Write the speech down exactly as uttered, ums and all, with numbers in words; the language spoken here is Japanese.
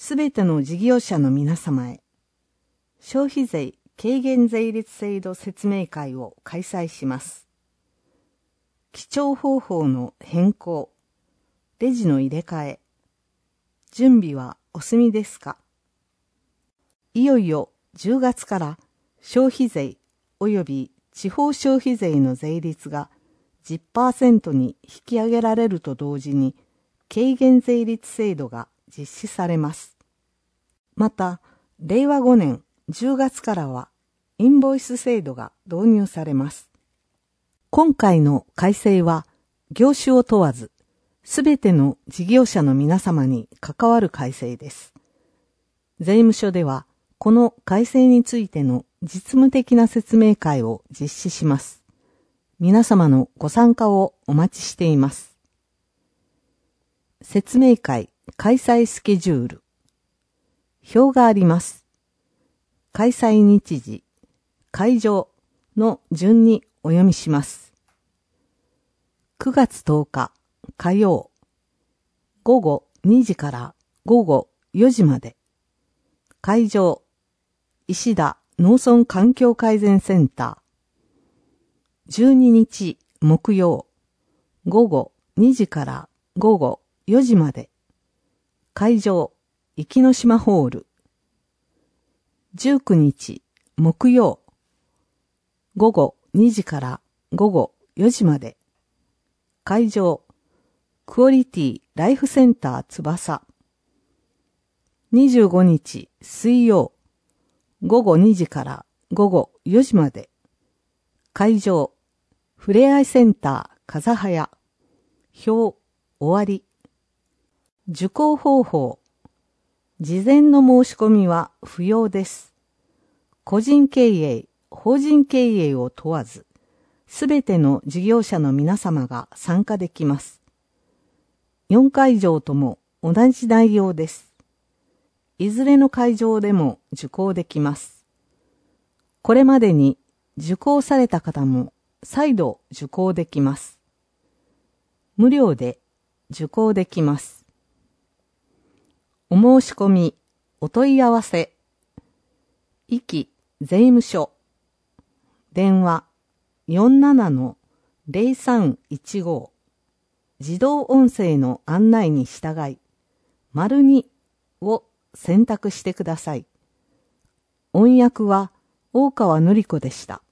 すべての事業者の皆様へ、消費税軽減税率制度説明会を開催します。記帳方法の変更、レジの入れ替え、準備はお済みですか？いよいよじゅうがつから消費税及び地方消費税の税率が じゅっパーセント に引き上げられると同時に軽減税率制度が実施されます。また、れいわごねんじゅうがつからはインボイス制度が導入されます。今回の改正は業種を問わず、すべての事業者の皆様に関わる改正です。税務署では、この改正についての実務的な説明会を実施します。皆様のご参加をお待ちしています。説明会開催スケジュール。表があります。開催日時、会場の順にお読みします。くがつとおか火曜、ごごにじからごごよじまで。会場、石田農村環境改善センター。じゅうににち木曜、ごごにじからごごよじまで。会場、壱岐島ホール。じゅうくにち木曜、ごごにじからごごよじまで。会場、クオリティライフセンター翼。にじゅうごにち水曜、ごごにじからごごよじまで。会場、ふれあいセンター風早。表、終わり。受講方法。事前の申し込みは不要です。個人経営、法人経営を問わず、すべての事業者の皆様が参加できます。よんかいじょうとも同じ内容です。いずれの会場でも受講できます。これまでに受講された方も再度受講できます。無料で受講できます。お申し込み、お問い合わせ、壱岐税務署、電話 よんななのぜろさんいちご、自動音声の案内に従い、丸にを選択してください。音訳は大川のり子でした。